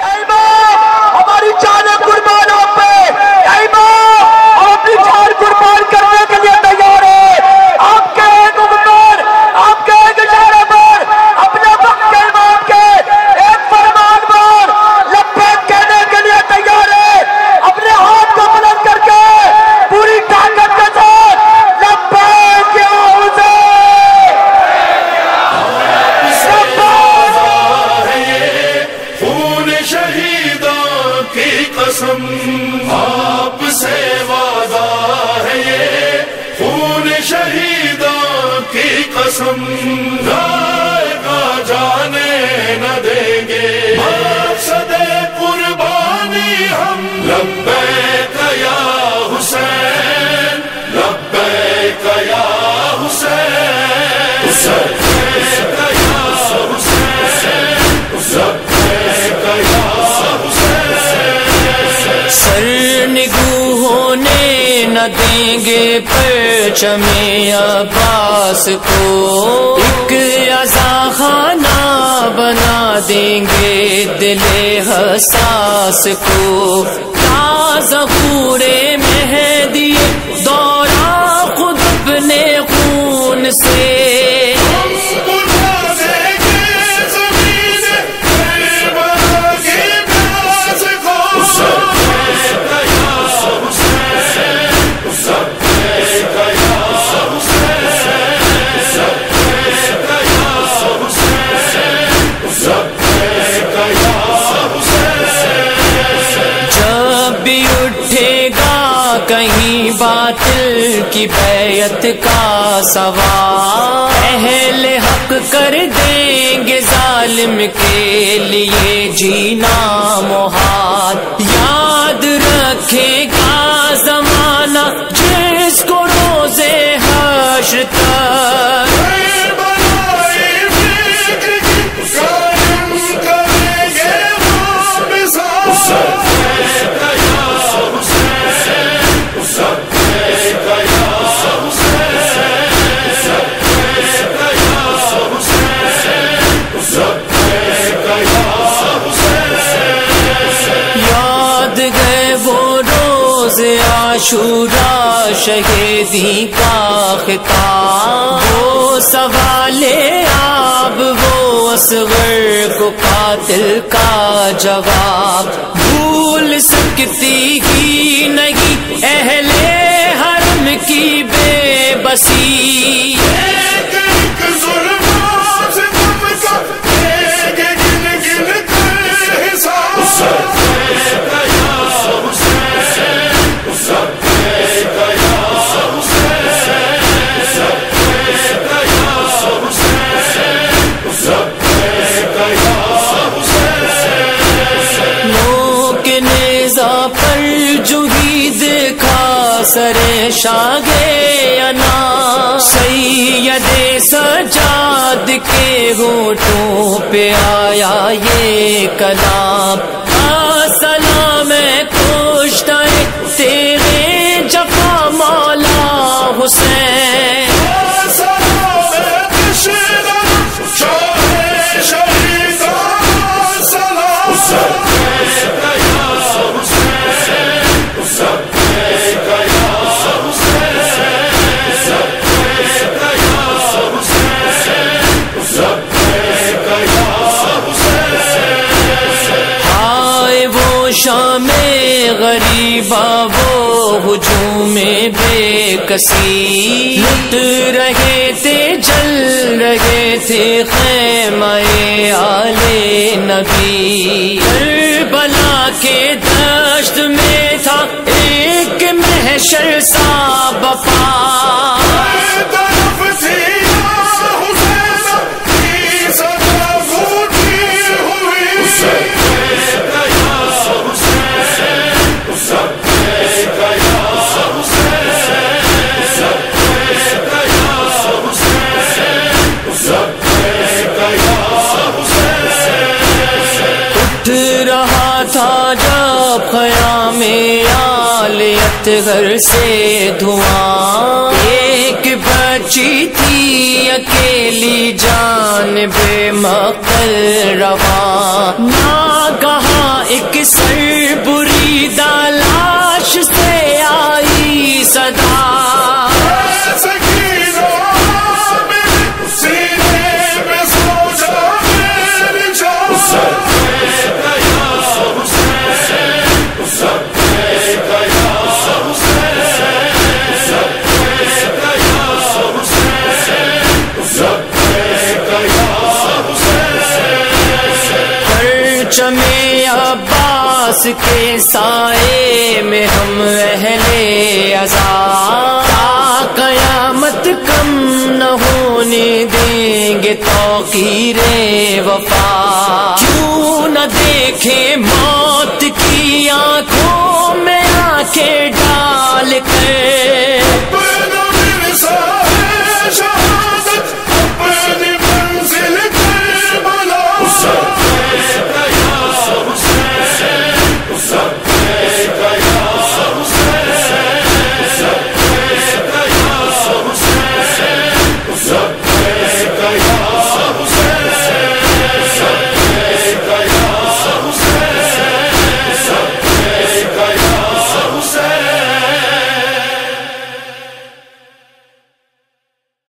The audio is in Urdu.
ہماری جانیں قربان آپ پہ، ہم اپنی جان قربان کرنے کے لیے تیار ہیں۔ آپ کے ایک حکم، آپ کے ایک اشارے پر اپنے وقت کے امام کے ایک فرمان پر لبیک کہنے کے لیے تیار ہیں۔ اپنے ہاتھ کو بلند کر کے پوری طاقت کے ساتھ لبیک یا حسین، خون شہیدوں کی قسم آپ سے وعدہ ہے یہ، خون شہیدوں کی قسم گائے گا جانے نہ دیں گے، مقصد قربانی ہم لبیک یا حسین، لبیک یا حسین، لبیک یا حسین، لبیک یا سر نگو ہونے نہ دیں گے پرچم عباس کو، ایک عزا خانہ بنا دیں گے دل حساس کو، تا ظہور مہدی دورہ خود اپنے خون سے، کہیں باطل کی بیعت کا سوال، اہل حق کر دیں گے ظالم کے لیے جینا محال، یاد رکھے گا زمانہ جس کو روز حشر تک عاشورا شہیدی کا خطاب، وہ سوال آب، وہ اصغر کو قاتل کا جواب، بھول سکتی ہی نہیں اہل حرم کی بے بسی، سر شاگے انا سید سجاد کے ہونٹوں پہ آیا یہ کلام، السلام کشتہ تیرے جفا مولا حسین، شام غریبا وہ ہجوم بے کسی، لٹ رہے تھے جل رہے تھے خیمہ آل نبی، کربلا کے دشت میں تھا ایک محشر سا بپا، خیام آل اطہر سے دھواں، ایک بچی تھی اکیلی جانب مقتل رواں، ناگہاں ایک سر بریدہ لاش سے آئی صدا، عباس کے سائے میں ہم اہل عزا، قیامت کم نہ ہونے دیں گے توقیر وفا، کیوں نہ دیکھیں موت کی آنکھ